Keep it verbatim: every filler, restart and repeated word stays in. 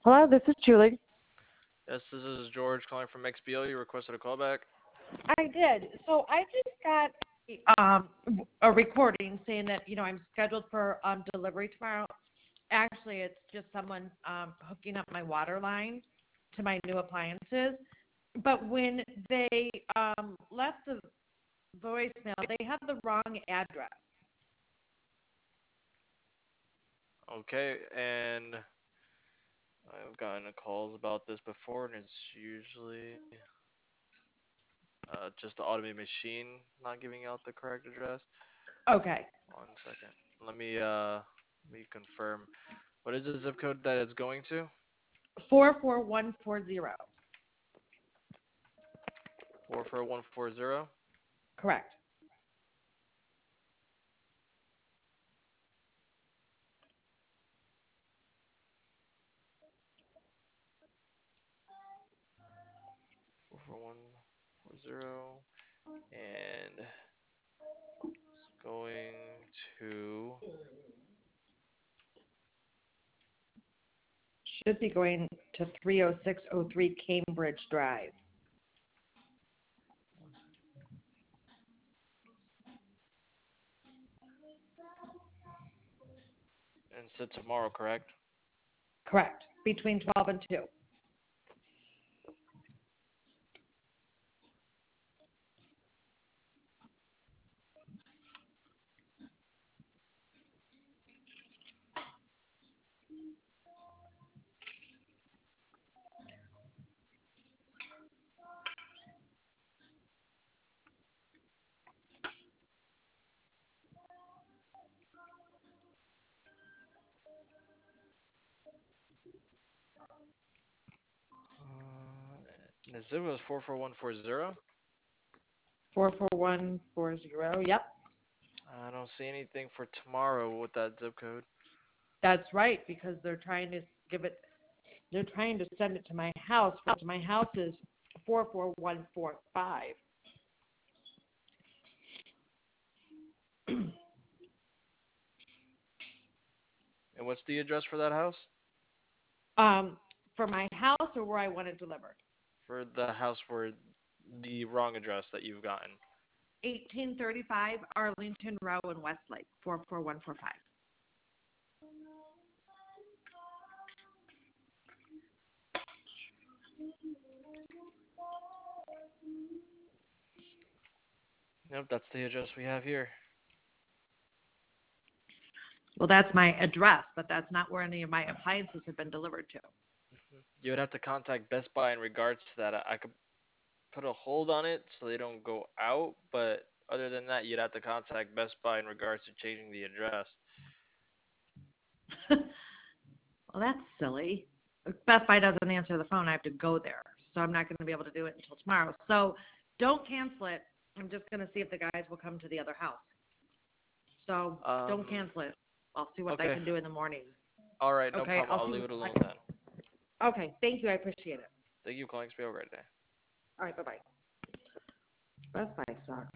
Hello, this is Julie. Yes, this is George calling from X B O. You requested a callback. I did. So I just got um, a recording saying that, you know, I'm scheduled for um, delivery tomorrow. Actually, it's just someone um, hooking up my water line to my new appliances. But when they um, left the voicemail, they have the wrong address. Okay, and I've gotten calls about this before, and it's usually uh, just the automated machine not giving out the correct address. Okay. One second. Let me uh let me confirm. What is the zip code that it's going to? four four one four zero. Four four one four zero. Correct. Four four one four zero, and it's going to. Should be going to three oh six oh three Cambridge Drive. And said tomorrow, correct? Correct. Between twelve and two. Uh, the zip was four four one four zero. four four one four zero. Yep. I don't see anything for tomorrow with that zip code. That's right, because they're trying to give it, they're trying to send it to my house, which my house is four four one four five. And what's the address for that house? um, for my house or where I want it delivered? For the house for the wrong address that you've gotten. eighteen thirty-five Arlington Row in Westlake, four four one four five. Nope, that's the address we have here. Well, that's my address, but that's not where any of my appliances have been delivered to. You would have to contact Best Buy in regards to that. I I could put a hold on it so they don't go out, but other than that, you'd have to contact Best Buy in regards to changing the address. Well, that's silly. If Best Buy doesn't answer the phone, I have to go there. So I'm not going to be able to do it until tomorrow. So don't cancel it. I'm just going to see if the guys will come to the other house. So don't Um, cancel it. I'll see what I okay. can do in the morning. All right, no Okay, problem. I'll I'll see leave what it I alone can. then. Okay, thank you. I appreciate it. Thank you for calling. Have a great day. All right, bye-bye. Best Buy sucks.